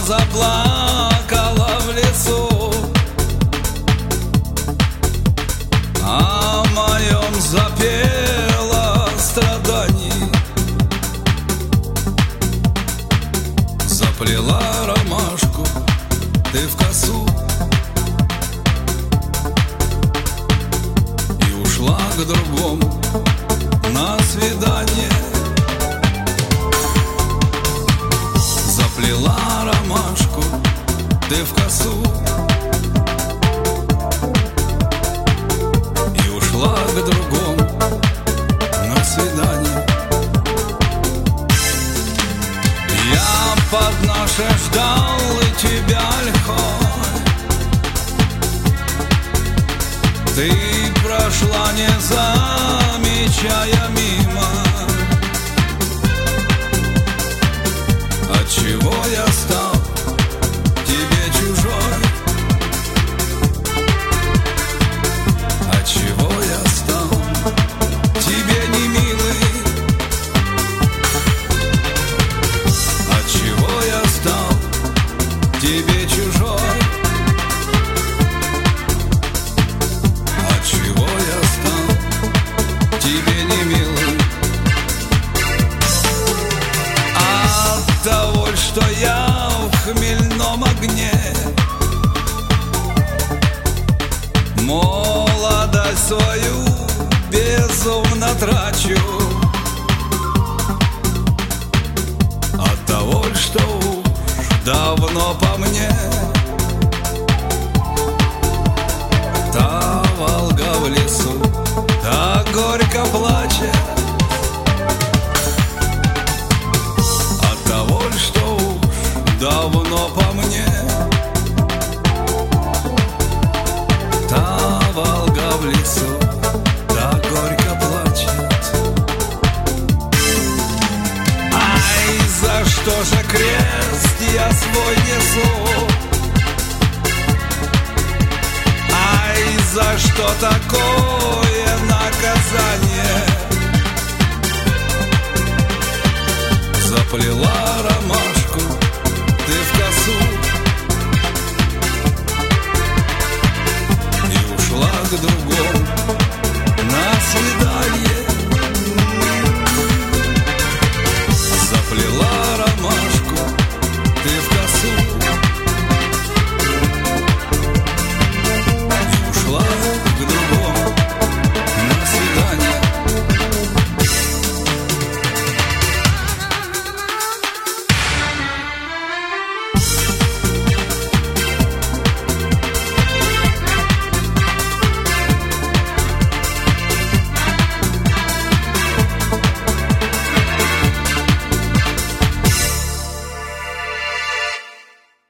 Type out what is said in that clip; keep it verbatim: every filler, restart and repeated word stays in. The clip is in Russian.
заплакала в лесу, о моем запела страданий, заплела ромашку ты в косу и ушла к другому на свидание. Заплела ромашку ты в косу и ушла к другому на свидание. Я под наше ждал и тебя лихой, ты прошла, не замечая мимо. Отчего я стал тебе чужой? Отчего я стал тебе не милый? Отчего я стал тебе чужой? Отчего я стал тебе не милый? От того, что я в хмельном огне молодость свою безумно трачу. От того, что уж давно по мне та Волга в лесу так горько плачет. От того, что уж давно по мне та Волга в лесу так горько плачет. Ай, за что же крест я свой несу? Ай, за что такое наказание? Заплела